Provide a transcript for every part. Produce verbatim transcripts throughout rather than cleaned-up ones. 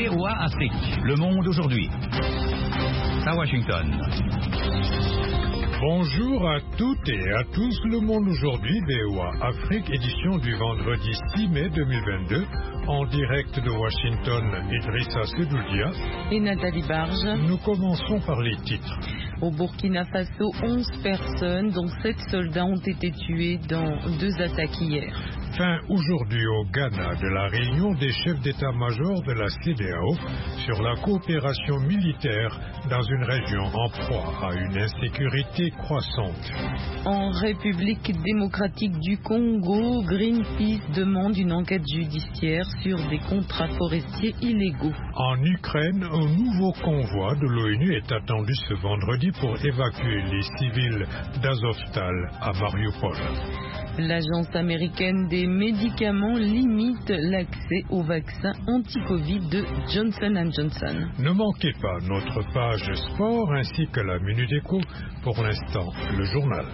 V O A Afrique, le monde aujourd'hui. À Washington. Bonjour à toutes et à tous, le monde aujourd'hui, V O A Afrique, édition du vendredi six mai deux mille vingt-deux, en direct de Washington, Idrissa Sedoudia et Nathalie Barge. Nous commençons par les titres. Au Burkina Faso, onze personnes, dont sept soldats, ont été tués dans deux attaques hier. Fin aujourd'hui au Ghana de la réunion des chefs d'état-major de la C D A O sur la coopération militaire dans une région en proie à une insécurité croissante. En République démocratique du Congo, Greenpeace demande une enquête judiciaire sur des contrats forestiers illégaux. En Ukraine, un nouveau convoi de l'ONU est attendu ce vendredi pour évacuer les civils d'Azovstal à Mariupol. L'agence américaine des médicaments limite l'accès au vaccin anti-Covid de Johnson and Johnson. Ne manquez pas notre page sport ainsi que la Minute Éco. Pour l'instant, le journal.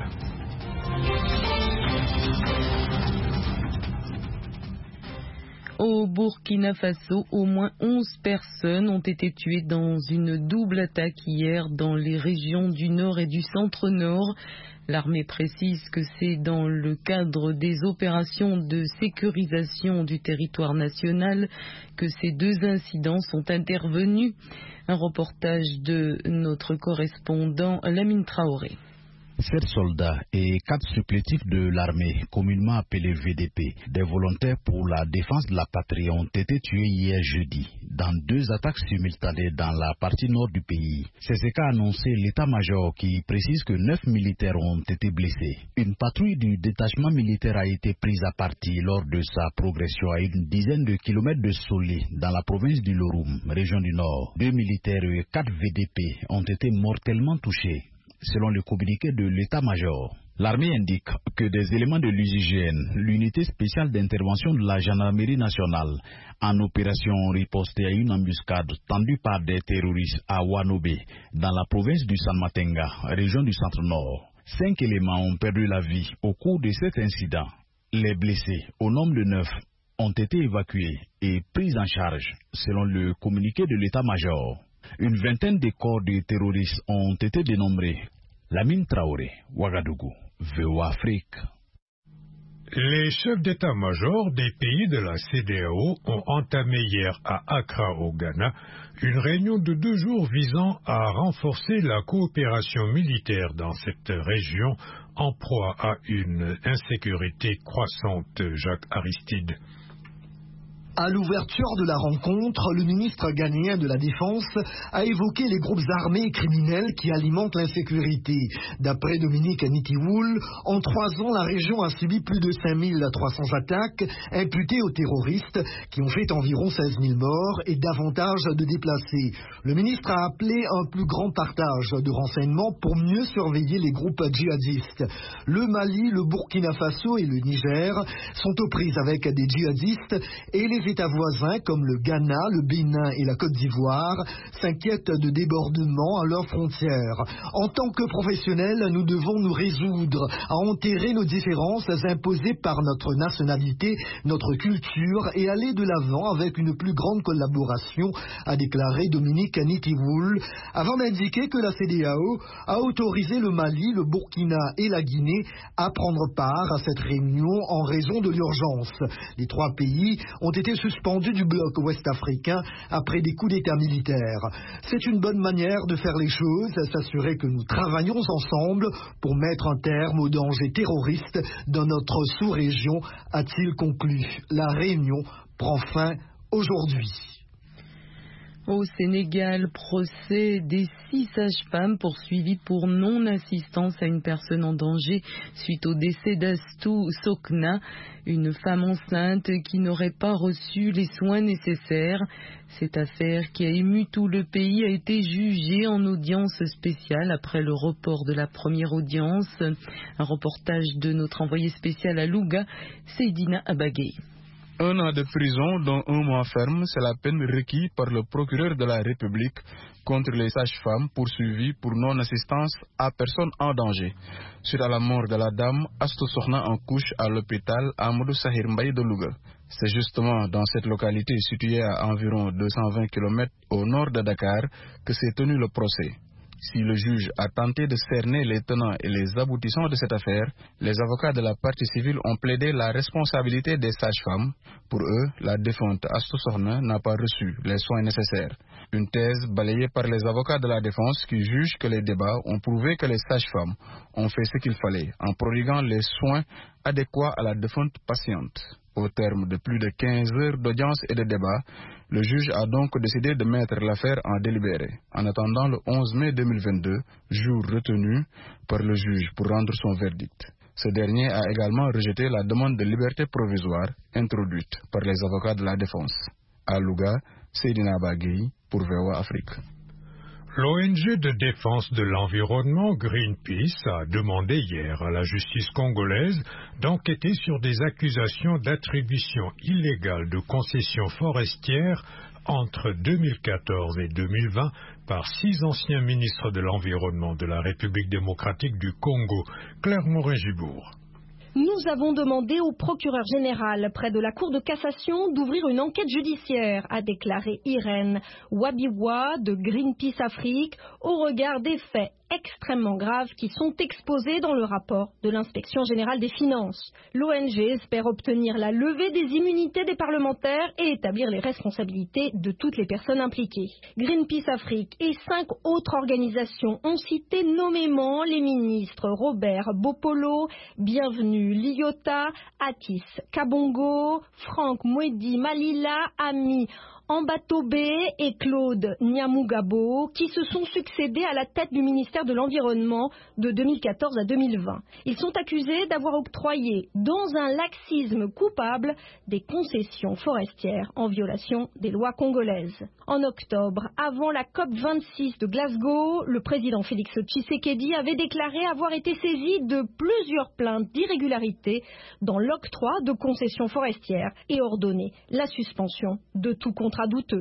Au Burkina Faso, au moins onze personnes ont été tuées dans une double attaque hier dans les régions du nord et du centre-nord. L'armée précise que c'est dans le cadre des opérations de sécurisation du territoire national que ces deux incidents sont intervenus. Un reportage de notre correspondant Lamine Traoré. Sept soldats et quatre supplétifs de l'armée, communément appelés V D P, des volontaires pour la défense de la patrie, ont été tués hier jeudi dans deux attaques simultanées dans la partie nord du pays. C'est ce qu'a annoncé l'état-major qui précise que neuf militaires ont été blessés. Une patrouille du détachement militaire a été prise à partie lors de sa progression à une dizaine de kilomètres de Solé, dans la province du Lorum, région du Nord. Deux militaires et quatre V D P ont été mortellement touchés, selon le communiqué de l'état-major. L'armée indique que des éléments de l'U S G N, l'unité spéciale d'intervention de la gendarmerie nationale, en opération riposte à une embuscade tendue par des terroristes à Wanobé, dans la province du San Matenga, région du centre-nord. Cinq éléments ont perdu la vie au cours de cet incident. Les blessés, au nombre de neuf, ont été évacués et pris en charge, selon le communiqué de l'état-major. Une vingtaine de corps de terroristes ont été dénombrés. Lamine Traoré, Ouagadougou, V O A Afrique. Les chefs d'état-major des pays de la C D A O ont entamé hier à Accra au Ghana une réunion de deux jours visant à renforcer la coopération militaire dans cette région en proie à une insécurité croissante. Jacques Aristide. À l'ouverture de la rencontre, le ministre ghanéen de la Défense a évoqué les groupes armés et criminels qui alimentent l'insécurité. D'après Dominique Anitiwoul, en trois ans, la région a subi plus de cinq mille trois cents attaques imputées aux terroristes qui ont fait environ seize mille morts et davantage de déplacés. Le ministre a appelé un plus grand partage de renseignements pour mieux surveiller les groupes djihadistes. Le Mali, le Burkina Faso et le Niger sont aux prises avec des djihadistes et les États voisins comme le Ghana, le Bénin et la Côte d'Ivoire s'inquiètent de débordements à leurs frontières. En tant que professionnels, nous devons nous résoudre à enterrer nos différences imposées par notre nationalité, notre culture et aller de l'avant avec une plus grande collaboration, a déclaré Dominique Anitiwoul, avant d'indiquer que la C D A O a autorisé le Mali, le Burkina et la Guinée à prendre part à cette réunion en raison de l'urgence. Les trois pays ont été suspendu du bloc ouest-africain après des coups d'État militaires. C'est une bonne manière de faire les choses, s'assurer que nous travaillons ensemble pour mettre un terme aux dangers terroristes dans notre sous-région, a-t-il conclu. La réunion prend fin aujourd'hui. Au Sénégal, procès des six sages-femmes poursuivies pour non-assistance à une personne en danger suite au décès d'Astou Sokna, une femme enceinte qui n'aurait pas reçu les soins nécessaires. Cette affaire qui a ému tout le pays a été jugée en audience spéciale après le report de la première audience. Un reportage de notre envoyé spécial à Louga, Seydina Abagay. Un an de prison, dont un mois ferme, c'est la peine requise par le procureur de la République contre les sages-femmes poursuivies pour non-assistance à personne en danger. Suite à la mort de la dame Astou Sokhna en couche à l'hôpital Amadou Sahir Mbaye de Louga. C'est justement dans cette localité située à environ deux cent vingt kilomètres au nord de Dakar que s'est tenu le procès. Si le juge a tenté de cerner les tenants et les aboutissants de cette affaire, les avocats de la partie civile ont plaidé la responsabilité des sages-femmes. Pour eux, la défunte Astou Sokhna n'a pas reçu les soins nécessaires. Une thèse balayée par les avocats de la défense qui jugent que les débats ont prouvé que les sages-femmes ont fait ce qu'il fallait en prodiguant les soins adéquats à la défunte patiente. Au terme de plus de quinze heures d'audience et de débat, le juge a donc décidé de mettre l'affaire en délibéré, en attendant le onze mai deux mille vingt-deux, jour retenu par le juge pour rendre son verdict. Ce dernier a également rejeté la demande de liberté provisoire introduite par les avocats de la défense. À Louga, Seydina Bagui pour V O A Afrique. L'O N G de défense de l'environnement Greenpeace a demandé hier à la justice congolaise d'enquêter sur des accusations d'attribution illégale de concessions forestières entre deux mille quatorze et deux mille vingt par six anciens ministres de l'environnement de la République démocratique du Congo. Claire Morin-Gibourg. Nous avons demandé au procureur général près de la Cour de cassation d'ouvrir une enquête judiciaire, a déclaré Irène Wabiwa de Greenpeace Afrique, au regard des faits extrêmement graves qui sont exposés dans le rapport de l'inspection générale des finances. L'O N G espère obtenir la levée des immunités des parlementaires et établir les responsabilités de toutes les personnes impliquées. Greenpeace Afrique et cinq autres organisations ont cité nommément les ministres Robert Bopolo, Bienvenue Liota, Atis Kabongo, Franck Mwedi Malila, Ami Ambatobé et Claude Nyamugabo, qui se sont succédés à la tête du ministère de l'Environnement de deux mille quatorze à deux mille vingt. Ils sont accusés d'avoir octroyé, dans un laxisme coupable, des concessions forestières en violation des lois congolaises. En octobre, avant la COP vingt-six de Glasgow, le président Félix Tshisekedi avait déclaré avoir été saisi de plusieurs plaintes d'irrégularité dans l'octroi de concessions forestières et ordonné la suspension de tout contrat douteux.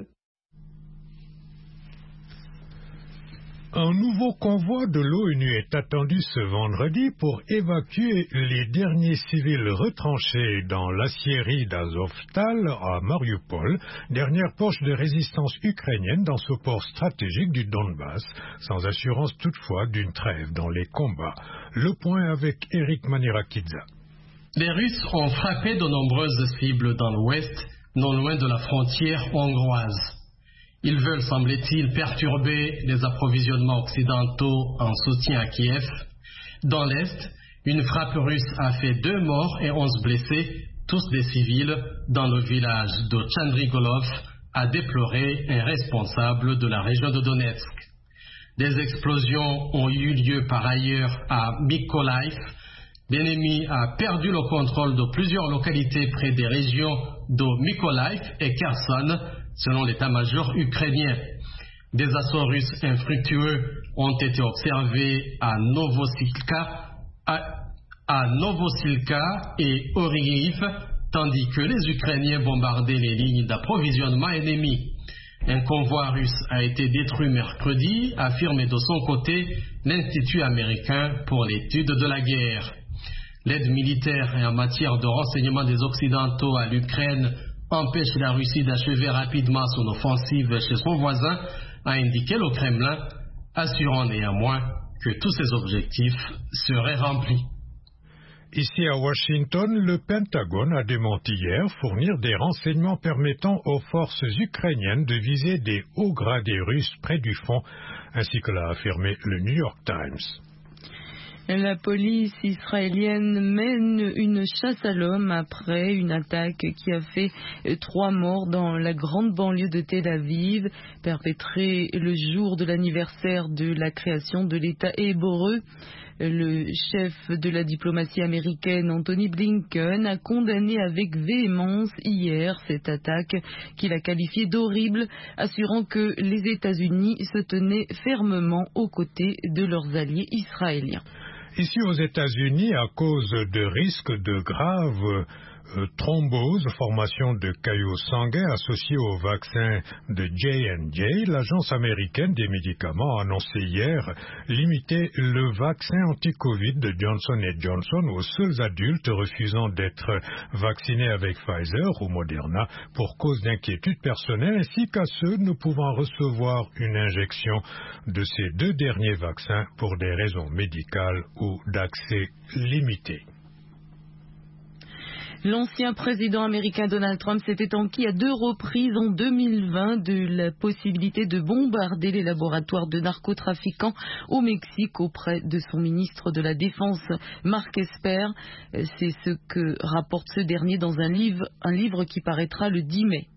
Un nouveau convoi de l'ONU est attendu ce vendredi pour évacuer les derniers civils retranchés dans l'aciérie d'Azovstal à Mariupol, dernière poche de résistance ukrainienne dans ce port stratégique du Donbass, sans assurance toutefois d'une trêve dans les combats. Le point avec Eric Manirakidza. Les Russes ont frappé de nombreuses cibles dans l'ouest, non loin de la frontière hongroise. Ils veulent, semble-t-il, perturber les approvisionnements occidentaux en soutien à Kiev. Dans l'Est, une frappe russe a fait deux morts et onze blessés, tous des civils, dans le village de Chandrigolov, a déploré un responsable de la région de Donetsk. Des explosions ont eu lieu par ailleurs à Mykolaiv. L'ennemi a perdu le contrôle de plusieurs localités près des régions de Mykolaiv et Kherson, selon l'état-major ukrainien. Des assauts russes infructueux ont été observés à Novosilka, à, à Novosilka et Oriiv, tandis que les Ukrainiens bombardaient les lignes d'approvisionnement ennemies. Un convoi russe a été détruit mercredi, affirme de son côté l'Institut américain pour l'étude de la guerre. L'aide militaire et en matière de renseignement des Occidentaux à l'Ukraine empêche la Russie d'achever rapidement son offensive chez son voisin, a indiqué le Kremlin, assurant néanmoins que tous ses objectifs seraient remplis. Ici à Washington, le Pentagone a démenti hier fournir des renseignements permettant aux forces ukrainiennes de viser des hauts gradés russes près du front, ainsi que l'a affirmé le New York Times. La police israélienne mène une chasse à l'homme après une attaque qui a fait trois morts dans la grande banlieue de Tel Aviv, perpétrée le jour de l'anniversaire de la création de l'État hébreu. Le chef de la diplomatie américaine, Anthony Blinken, a condamné avec véhémence hier cette attaque qu'il a qualifiée d'horrible, assurant que les États-Unis se tenaient fermement aux côtés de leurs alliés israéliens. Ici aux États-Unis, à cause de risques de graves Euh, thrombose, formation de caillots sanguins associés au vaccin de J and J, l'agence américaine des médicaments a annoncé hier limiter le vaccin anti-Covid de Johnson and Johnson aux seuls adultes refusant d'être vaccinés avec Pfizer ou Moderna pour cause d'inquiétude personnelle, ainsi qu'à ceux ne pouvant recevoir une injection de ces deux derniers vaccins pour des raisons médicales ou d'accès limité. L'ancien président américain Donald Trump s'était enquis à deux reprises en deux mille vingt de la possibilité de bombarder les laboratoires de narcotrafiquants au Mexique auprès de son ministre de la Défense, Mark Esper. C'est ce que rapporte ce dernier dans un livre, un livre qui paraîtra le dix mai.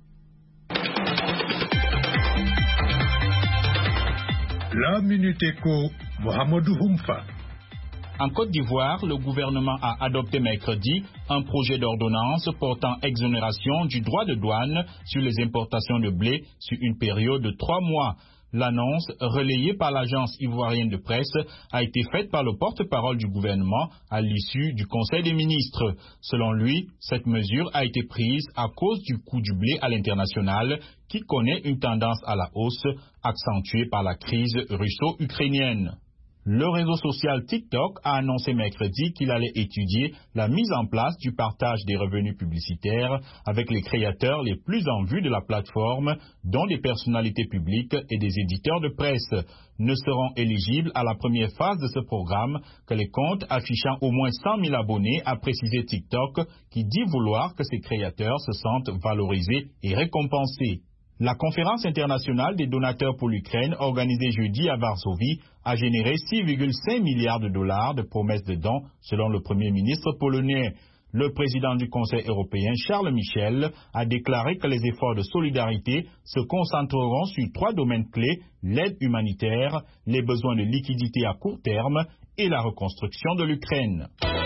La Minute Éco, Mohamedou Humfa. En Côte d'Ivoire, le gouvernement a adopté mercredi un projet d'ordonnance portant exonération du droit de douane sur les importations de blé sur une période de trois mois. L'annonce, relayée par l'agence ivoirienne de presse, a été faite par le porte-parole du gouvernement à l'issue du Conseil des ministres. Selon lui, cette mesure a été prise à cause du coût du blé à l'international qui connaît une tendance à la hausse, accentuée par la crise russo-ukrainienne. Le réseau social TikTok a annoncé mercredi qu'il allait étudier la mise en place du partage des revenus publicitaires avec les créateurs les plus en vue de la plateforme, dont des personnalités publiques et des éditeurs de presse. Ne seront éligibles à la première phase de ce programme que les comptes affichant au moins cent mille abonnés, a précisé TikTok, qui dit vouloir que ses créateurs se sentent valorisés et récompensés. La conférence internationale des donateurs pour l'Ukraine, organisée jeudi à Varsovie, a généré six virgule cinq milliards de dollars de promesses de dons, selon le Premier ministre polonais. Le président du Conseil européen, Charles Michel, a déclaré que les efforts de solidarité se concentreront sur trois domaines clés: l'aide humanitaire, les besoins de liquidité à court terme et la reconstruction de l'Ukraine.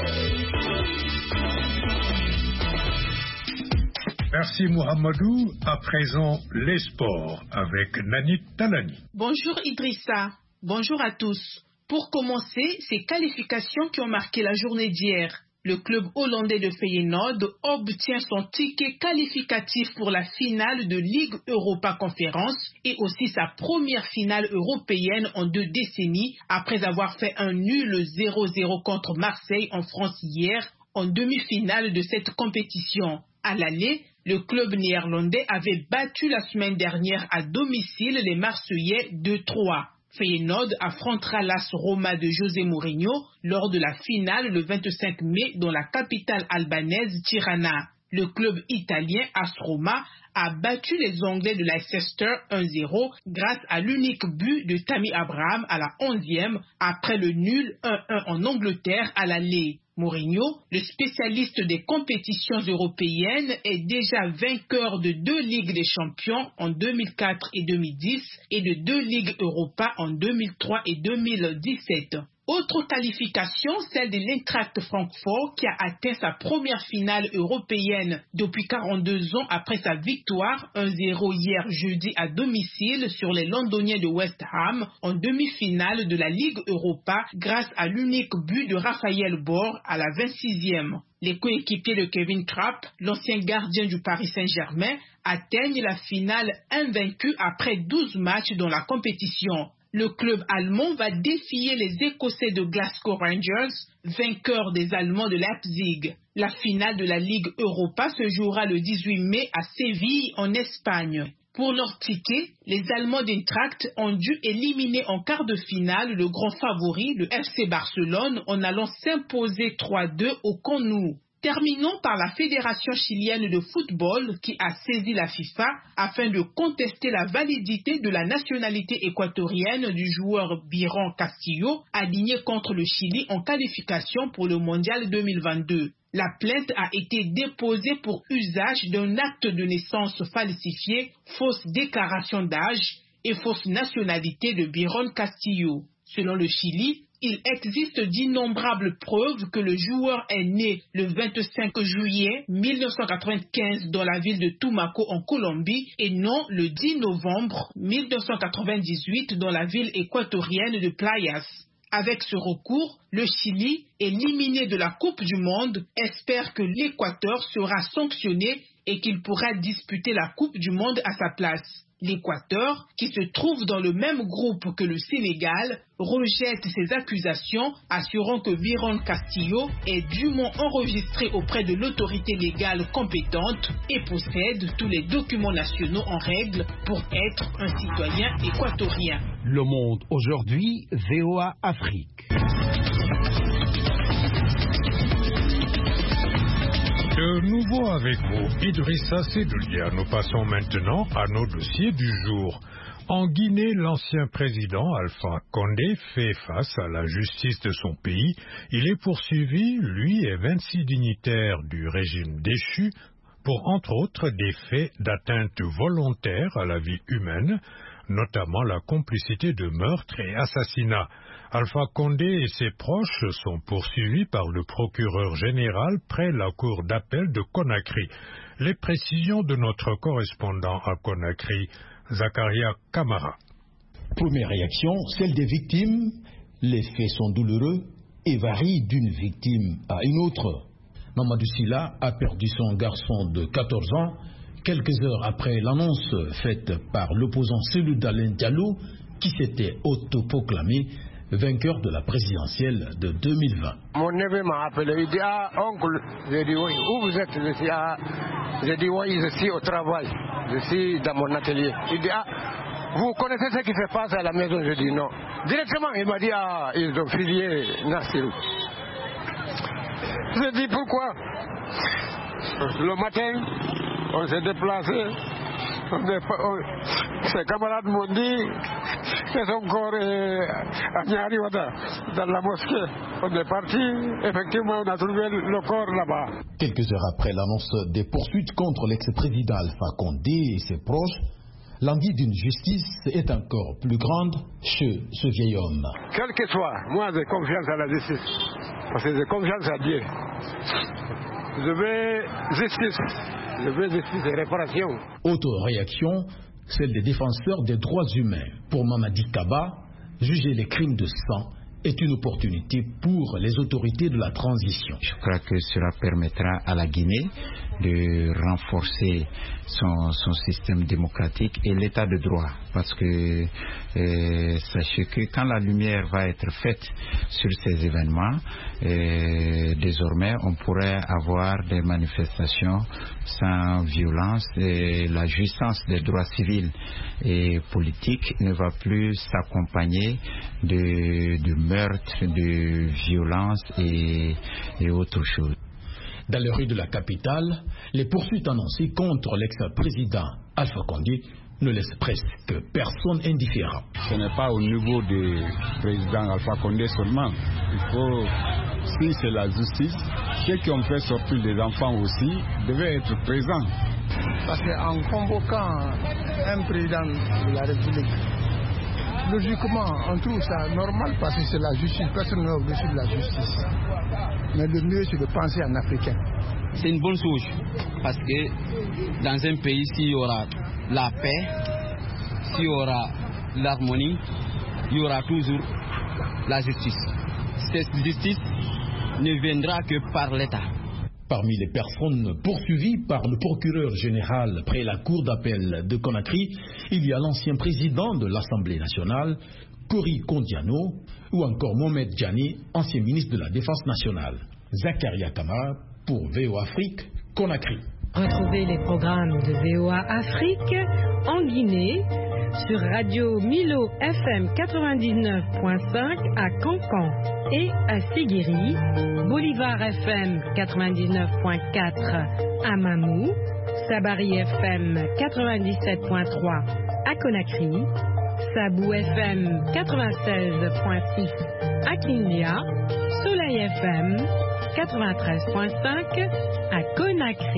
Merci Mohamedou. À présent, les sports avec Nanit Talani. Bonjour Idrissa. Bonjour à tous. Pour commencer, ces qualifications qui ont marqué la journée d'hier. Le club hollandais de Feyenoord obtient son ticket qualificatif pour la finale de Ligue Europa Conférence et aussi sa première finale européenne en deux décennies après avoir fait un nul zéro zéro contre Marseille en France hier en demi-finale de cette compétition. À l'aller, le club néerlandais avait battu la semaine dernière à domicile les Marseillais deux trois. Feyenoord affrontera l'A S Roma de José Mourinho lors de la finale le vingt-cinq mai dans la capitale albanaise Tirana. Le club italien A S Roma a battu les Anglais de Leicester un zéro grâce à l'unique but de Tammy Abraham à la onzième après le nul un un en Angleterre à l'aller. Mourinho, le spécialiste des compétitions européennes, est déjà vainqueur de deux Ligues des Champions en deux mille quatre et deux mille dix et de deux Ligues Europa en deux mille trois et deux mille dix-sept. Autre qualification, celle de l'Eintracht Francfort qui a atteint sa première finale européenne depuis quarante-deux ans après sa victoire un zéro hier jeudi à domicile sur les Londoniens de West Ham en demi-finale de la Ligue Europa grâce à l'unique but de Raphaël Bor à la vingt-sixième. Les coéquipiers de Kevin Trapp, l'ancien gardien du Paris Saint-Germain, atteignent la finale invaincus après douze matchs dans la compétition. Le club allemand va défier les Écossais de Glasgow Rangers, vainqueurs des Allemands de Leipzig. La finale de la Ligue Europa se jouera le dix-huit mai à Séville, en Espagne. Pour leur ticket, les Allemands d'Eintracht ont dû éliminer en quart de finale le grand favori, le F C Barcelone, en allant s'imposer trois deux au Camp Nou. Terminons par la Fédération chilienne de football qui a saisi la FIFA afin de contester la validité de la nationalité équatorienne du joueur Byron Castillo, aligné contre le Chili en qualification pour le Mondial deux mille vingt-deux. La plainte a été déposée pour usage d'un acte de naissance falsifié, fausse déclaration d'âge et fausse nationalité de Byron Castillo. Selon le Chili, il existe d'innombrables preuves que le joueur est né le vingt-cinq juillet mille neuf cent quatre-vingt-quinze dans la ville de Tumaco en Colombie et non le dix novembre mille neuf cent quatre-vingt-dix-huit dans la ville équatorienne de Playas. Avec ce recours, le Chili, éliminé de la Coupe du Monde, espère que l'Équateur sera sanctionné et qu'il pourra disputer la Coupe du Monde à sa place. L'Équateur, qui se trouve dans le même groupe que le Sénégal, rejette ces accusations, assurant que Byron Castillo est dûment enregistré auprès de l'autorité légale compétente et possède tous les documents nationaux en règle pour être un citoyen équatorien. Le Monde aujourd'hui, V O A Afrique. De nouveau avec vous, Idrissa Seloulia. Nous passons maintenant à nos dossiers du jour. En Guinée, l'ancien président Alpha Condé fait face à la justice de son pays. Il est poursuivi, lui et vingt-six dignitaires du régime déchu, pour entre autres des faits d'atteinte volontaire à la vie humaine, notamment la complicité de meurtre et assassinat. Alpha Condé et ses proches sont poursuivis par le procureur général près la cour d'appel de Conakry. Les précisions de notre correspondant à Conakry, Zakaria Kamara. Première réaction, celle des victimes. Les faits sont douloureux et varient d'une victime à une autre. Mamadou Silla a perdu son garçon de quatorze ans quelques heures après l'annonce faite par l'opposant Cellou Dalein Diallo qui s'était autoproclamé vainqueur de la présidentielle de deux mille vingt. Mon neveu m'a appelé, il dit ah oncle, j'ai dit oui, où vous êtes? Je suis ah, j'ai dit oui, je suis au travail, je suis dans mon atelier. Il dit ah, vous connaissez ce qui se passe à la maison? Je dis non. Directement il m'a dit ah, ils ont filié Nassirou. Je dis pourquoi? Le matin, on s'est déplacé. Ses camarades m'ont dit que son corps est à Nyariwada, dans la mosquée. On est parti, effectivement, on a trouvé le corps là-bas. Quelques heures après l'annonce des poursuites contre l'ex-président Alpha Condé et ses proches, l'envie d'une justice est encore plus grande chez ce vieil homme. Quel que soit, moi j'ai confiance à la justice, parce que j'ai confiance à Dieu. Je veux justice. Je veux justice et réparation. Autre réaction, celle des défenseurs des droits humains. Pour Mamadi Kaba, juger les crimes de sang est une opportunité pour les autorités de la transition. Je crois que cela permettra à la Guinée de renforcer son, son système démocratique et l'état de droit. Parce que euh, sachez que quand la lumière va être faite sur ces événements, euh, désormais on pourrait avoir des manifestations sans violence et la jouissance des droits civils et politiques ne va plus s'accompagner de, de meurtres, de violences et, et autre chose. Dans les rues de la capitale, les poursuites annoncées contre l'ex-président Alpha Condé ne laissent presque personne indifférent. Ce n'est pas au niveau du président Alpha Condé seulement. Il faut, si c'est la justice, ceux qui ont fait sortir les enfants aussi devaient être présents. Parce qu'en convoquant un président de la République, logiquement, on trouve ça normal parce que c'est la justice. Personne n'est au-dessus de la justice. Mais le mieux, c'est de penser en africain. C'est une bonne chose parce que dans un pays, s'il y aura la paix, s'il y aura l'harmonie, il y aura toujours la justice. Cette justice ne viendra que par l'État. Parmi les personnes poursuivies par le procureur général près la cour d'appel de Conakry, il y a l'ancien président de l'Assemblée nationale, Kori Kondiano, ou encore Mohamed Djani, ancien ministre de la Défense nationale. Zakaria Kamara pour V O A Afrique, Conakry. Retrouvez les programmes de V O A Afrique en Guinée sur Radio Milo F M quatre-vingt-dix-neuf point cinq à Cancan et à Séguéry, Bolivar F M quatre-vingt-dix-neuf point quatre à Mamou, Sabari F M quatre-vingt-dix-sept point trois à Conakry, Sabou F M quatre-vingt-seize point six à Kindia, Soleil F M quatre-vingt-treize point cinq à Conakry.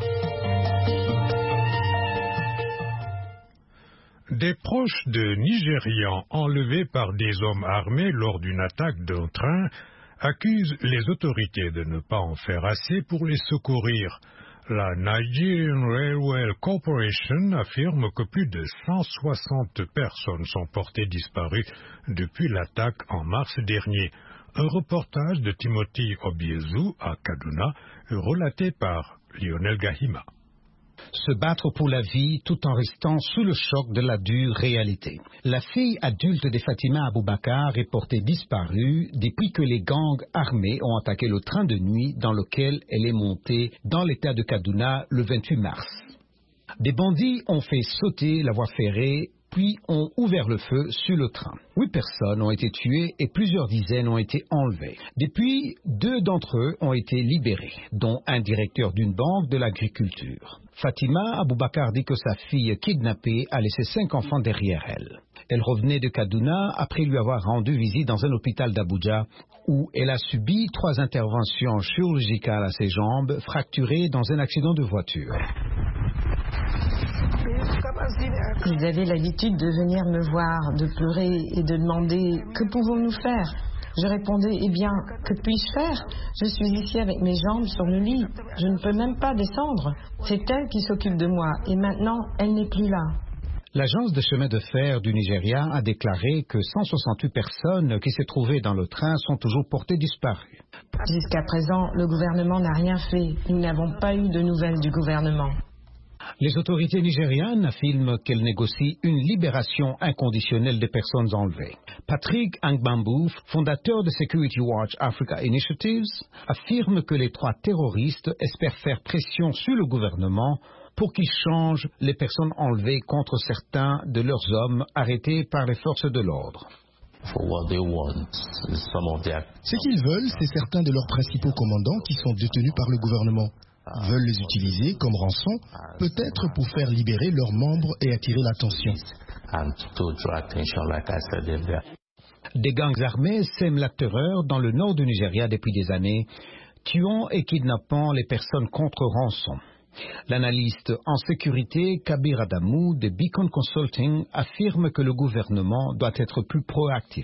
Des proches de Nigérians enlevés par des hommes armés lors d'une attaque d'un train accusent les autorités de ne pas en faire assez pour les secourir. La Nigerian Railway Corporation affirme que plus de cent soixante personnes sont portées disparues depuis l'attaque en mars dernier. Un reportage de Timothy Obiezu à Kaduna, relaté par Lionel Gahima. Se battre pour la vie tout en restant sous le choc de la dure réalité. La fille adulte de Fatima Aboubakar est portée disparue depuis que les gangs armés ont attaqué le train de nuit dans lequel elle est montée dans l'état de Kaduna le vingt-huit mars. Des bandits ont fait sauter la voie ferrée puis ont ouvert le feu sur le train. Huit personnes ont été tuées et plusieurs dizaines ont été enlevées. Depuis, deux d'entre eux ont été libérés, dont un directeur d'une banque de l'agriculture. Fatima Aboubakar dit que sa fille kidnappée a laissé cinq enfants derrière elle. Elle revenait de Kaduna après lui avoir rendu visite dans un hôpital d'Abuja où elle a subi trois interventions chirurgicales à ses jambes fracturées dans un accident de voiture. Ils avaient l'habitude de venir me voir, de pleurer et de demander « Que pouvons-nous faire ?» Je répondais « Eh bien, que puis-je faire? Je suis ici avec mes jambes sur le lit. Je ne peux même pas descendre. C'est elle qui s'occupe de moi et maintenant, elle n'est plus là. » L'agence de chemin de fer du Nigeria a déclaré que cent soixante-huit personnes qui se trouvaient dans le train sont toujours portées disparues. Jusqu'à présent, le gouvernement n'a rien fait. Nous n'avons pas eu de nouvelles du gouvernement. Les autorités nigérianes affirment qu'elles négocient une libération inconditionnelle des personnes enlevées. Patrick Angbambu, fondateur de Security Watch Africa Initiatives, affirme que les trois terroristes espèrent faire pression sur le gouvernement pour qu'il change les personnes enlevées contre certains de leurs hommes arrêtés par les forces de l'ordre. Ce qu'ils veulent, c'est certains de leurs principaux commandants qui sont détenus par le gouvernement. Veulent les utiliser comme rançon, peut-être pour faire libérer leurs membres et attirer l'attention. Des gangs armés sèment la terreur dans le nord du Nigeria depuis des années, tuant et kidnappant les personnes contre rançon. L'analyste en sécurité Kabir Adamou de Beacon Consulting affirme que le gouvernement doit être plus proactif.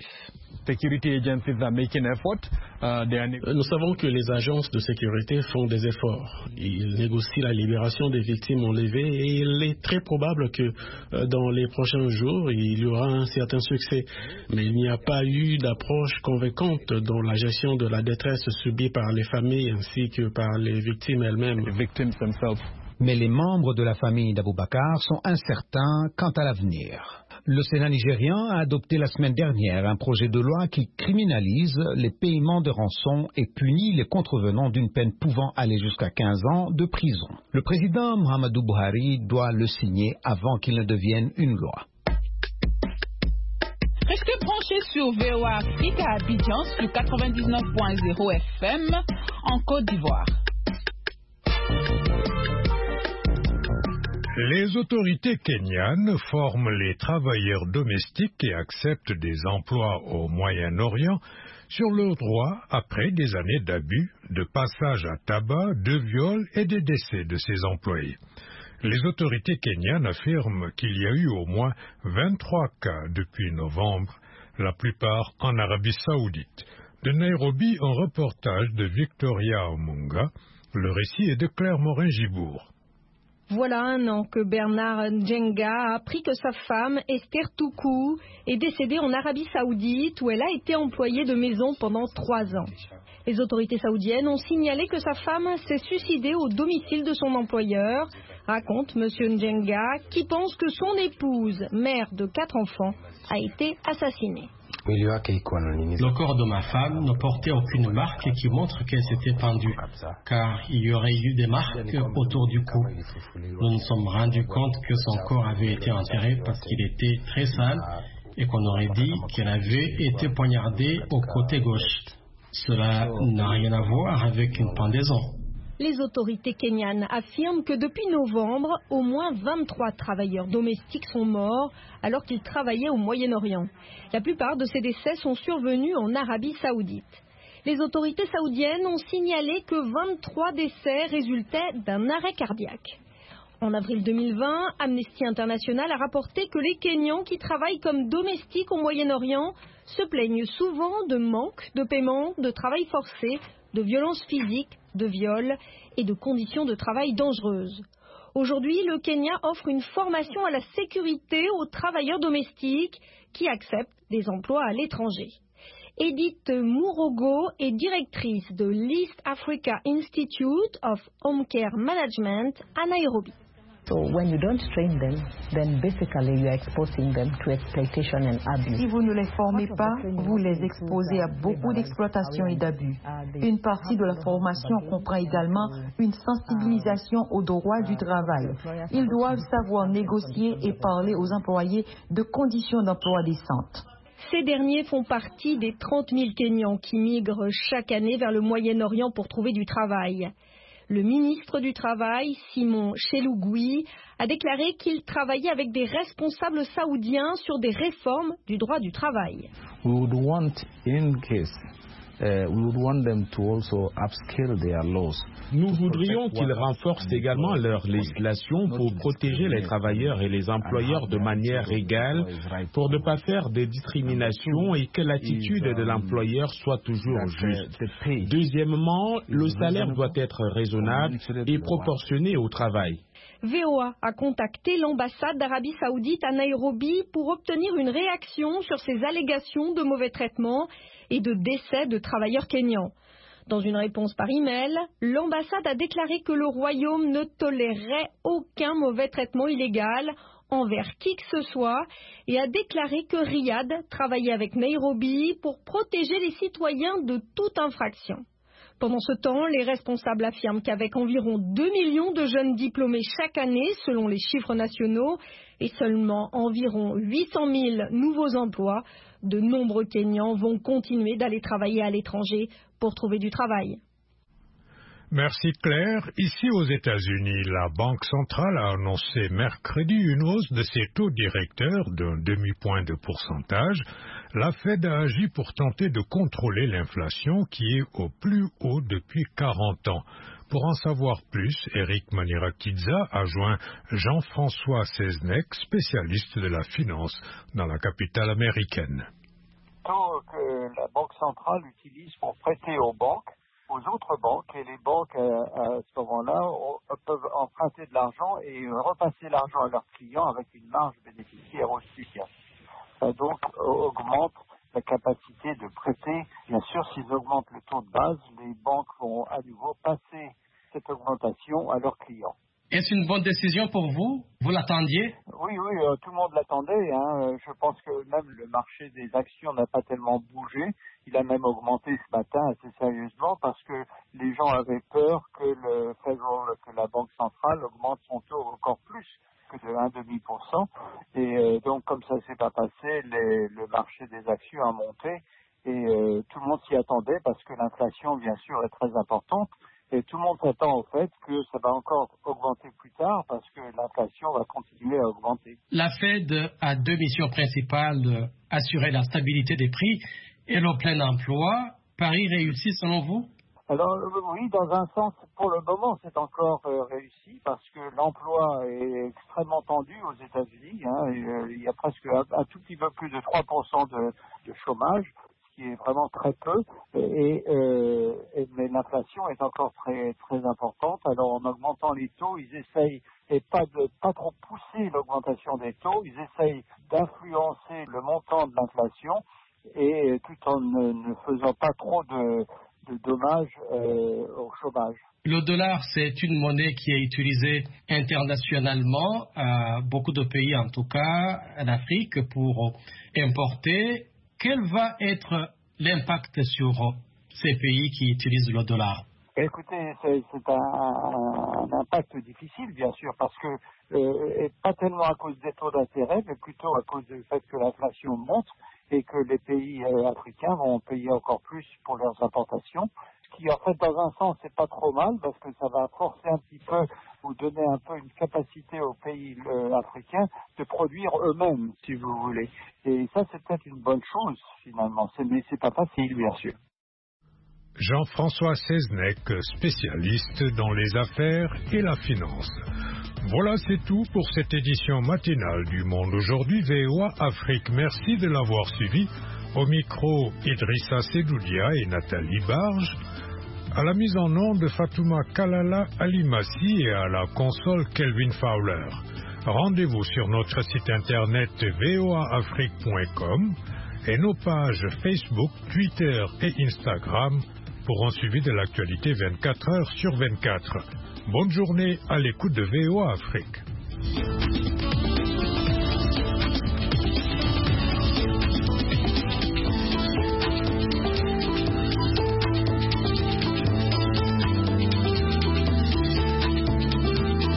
Nous savons que les agences de sécurité font des efforts. Ils négocient la libération des victimes enlevées et il est très probable que dans les prochains jours, il y aura un certain succès. Mais il n'y a pas eu d'approche convaincante dans la gestion de la détresse subie par les familles ainsi que par les victimes elles-mêmes. Mais les membres de la famille d'Aboubakar sont incertains quant à l'avenir. Le Sénat nigérian a adopté la semaine dernière un projet de loi qui criminalise les paiements de rançon et punit les contrevenants d'une peine pouvant aller jusqu'à quinze ans de prison. Le président Muhammadu Buhari doit le signer avant qu'il ne devienne une loi. Restez branchés sur V O A Afrique à Abidjan sur quatre-vingt-dix-neuf point zéro F M en Côte d'Ivoire. Les autorités kenyanes forment les travailleurs domestiques et acceptent des emplois au Moyen-Orient sur leurs droits après des années d'abus, de passage à tabac, de viols et de décès de ces employés. Les autorités kenyanes affirment qu'il y a eu au moins vingt-trois cas depuis novembre, la plupart en Arabie Saoudite. De Nairobi, un reportage de Victoria Omunga. Le récit est de Claire Morin-Gibourg. Voilà un an que Bernard Njenga a appris que sa femme, Esther Toukou, est décédée en Arabie Saoudite où elle a été employée de maison pendant trois ans. Les autorités saoudiennes ont signalé que sa femme s'est suicidée au domicile de son employeur, raconte M. Njenga, qui pense que son épouse, mère de quatre enfants, a été assassinée. Le corps de ma femme ne portait aucune marque qui montre qu'elle s'était pendue, car il y aurait eu des marques autour du cou. Nous nous sommes rendus compte que son corps avait été enterré parce qu'il était très sale et qu'on aurait dit qu'elle avait été poignardée au côté gauche. Cela n'a rien à voir avec une pendaison. Les autorités kenyanes affirment que depuis novembre, au moins vingt-trois travailleurs domestiques sont morts alors qu'ils travaillaient au Moyen-Orient. La plupart de ces décès sont survenus en Arabie Saoudite. Les autorités saoudiennes ont signalé que vingt-trois décès résultaient d'un arrêt cardiaque. En avril deux mille vingt, Amnesty International a rapporté que les Kenyans qui travaillent comme domestiques au Moyen-Orient se plaignent souvent de manque de paiement, de travail forcé, de violences physiques, de viols et de conditions de travail dangereuses. Aujourd'hui, le Kenya offre une formation à la sécurité aux travailleurs domestiques qui acceptent des emplois à l'étranger. Edith Murogo est directrice de l'East Africa Institute of Home Care Management à Nairobi. So when you don't train them, then basically you are exposing them to exploitation and abuse. Si vous ne les formez pas, vous les exposez à beaucoup d'exploitation et d'abus. Une partie de la formation comprend également une sensibilisation aux droits du travail. Ils doivent savoir négocier et parler aux employés de conditions d'emploi décentes. Ces derniers font partie des trente mille Kenyans qui migrent chaque année vers le Moyen-Orient pour trouver du travail. Le ministre du Travail, Simon Chelugui, a déclaré qu'il travaillait avec des responsables saoudiens sur des réformes du droit du travail. We would want, in case, uh, we would want them to also upscale their laws. Nous voudrions qu'ils renforcent également leur législation pour protéger les travailleurs et les employeurs de manière égale, pour ne pas faire de discrimination et que l'attitude de l'employeur soit toujours juste. Deuxièmement, le salaire doit être raisonnable et proportionné au travail. V O A a contacté l'ambassade d'Arabie Saoudite à Nairobi pour obtenir une réaction sur ces allégations de mauvais traitement et de décès de travailleurs kenyans. Dans une réponse par email, l'ambassade a déclaré que le royaume ne tolérerait aucun mauvais traitement illégal envers qui que ce soit et a déclaré que Riyad travaillait avec Nairobi pour protéger les citoyens de toute infraction. Pendant ce temps, les responsables affirment qu'avec environ deux millions de jeunes diplômés chaque année, selon les chiffres nationaux, et seulement environ huit cent mille nouveaux emplois, de nombreux Kenyans vont continuer d'aller travailler à l'étranger pour trouver du travail. Merci Claire. Ici aux États-Unis, la Banque centrale a annoncé mercredi une hausse de ses taux directeurs d'un demi-point de pourcentage. La Fed a agi pour tenter de contrôler l'inflation qui est au plus haut depuis quarante ans. Pour en savoir plus, Eric Manirakidza a joint Jean-François Seznec, spécialiste de la finance dans la capitale américaine. Taux que la Banque centrale utilise pour prêter aux banques, aux autres banques, et les banques euh, à ce moment-là on, peuvent emprunter de l'argent et euh, repasser l'argent à leurs clients avec une marge bénéficiaire aussi. Ça donc euh, augmente la capacité de prêter. Bien sûr, s'ils augmentent le taux de base, les banques vont à nouveau passer cette augmentation à leurs clients. Est-ce une bonne décision pour vous? Vous l'attendiez? Oui, oui, euh, tout le monde l'attendait. Hein. Je pense que même le marché des actions n'a pas tellement bougé. Il a même augmenté ce matin assez sérieusement parce que les gens avaient peur que le Federal, que la Banque centrale augmente son taux encore plus que de un virgule cinq pour cent. Et euh, donc, comme ça ne s'est pas passé, les, le marché des actions a monté et euh, tout le monde s'y attendait parce que l'inflation, bien sûr, est très importante. Et tout le monde s'attend au fait que ça va encore augmenter plus tard parce que l'inflation va continuer à augmenter. La Fed a deux missions principales, assurer la stabilité des prix et le plein emploi. Paris réussit selon vous? Alors oui, dans un sens, pour le moment, c'est encore euh, réussi parce que l'emploi est extrêmement tendu aux États-Unis. Hein, et, euh, il y a presque un, un tout petit peu plus de trois pour cent de, de chômage, qui est vraiment très peu, et, euh, et, mais l'inflation est encore très très importante. Alors en augmentant les taux, ils essayent, et pas de pas trop pousser l'augmentation des taux, ils essayent d'influencer le montant de l'inflation, et tout en ne, ne faisant pas trop de, de dommages euh, au chômage. Le dollar, c'est une monnaie qui est utilisée internationalement à beaucoup de pays, en tout cas en Afrique, pour importer. Quel va être l'impact sur ces pays qui utilisent le dollar? Écoutez, c'est, c'est un, un impact difficile, bien sûr, parce que, euh, pas tellement à cause des taux d'intérêt, mais plutôt à cause du fait que l'inflation monte et que les pays euh, africains vont payer encore plus pour leurs importations. Ce qui, en fait, dans un sens, c'est pas trop mal, parce que ça va forcer un petit peu ou donner un peu une capacité aux pays euh, africains de produire eux-mêmes, si vous voulez. Et ça, c'est peut-être une bonne chose, finalement. C'est, mais c'est pas facile, bien sûr. Jean-François Seznec, spécialiste dans les affaires et la finance. Voilà, c'est tout pour cette édition matinale du Monde Aujourd'hui V O A Afrique. Merci de l'avoir suivi. Au micro, Idrissa Sedoudia et Nathalie Barge. À la mise en onde de Fatouma Kalala Alimassi et à la console Kelvin Fowler. Rendez-vous sur notre site internet v o a afrique point com et nos pages Facebook, Twitter et Instagram pour un suivi de l'actualité vingt-quatre heures sur vingt-quatre. Bonne journée à l'écoute de V O A Afrique.